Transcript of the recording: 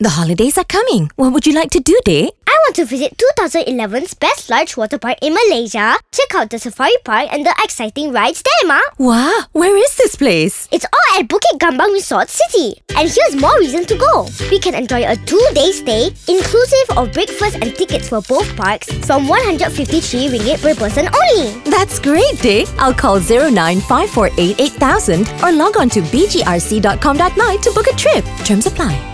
The holidays are coming. What would you like to do, Day? I want to visit 2011's Best Large Water Park in Malaysia, check out the safari park and the exciting rides there, Ma. Wow, where is this place? It's all at Bukit Gambang Resort City. And here's more reason to go. We can enjoy a 2-day stay, inclusive of breakfast and tickets for both parks, from 153 ringgit per person only. That's great, Day. I'll call 0954888000 or log on to bgrc.com.my to book a trip. Terms apply.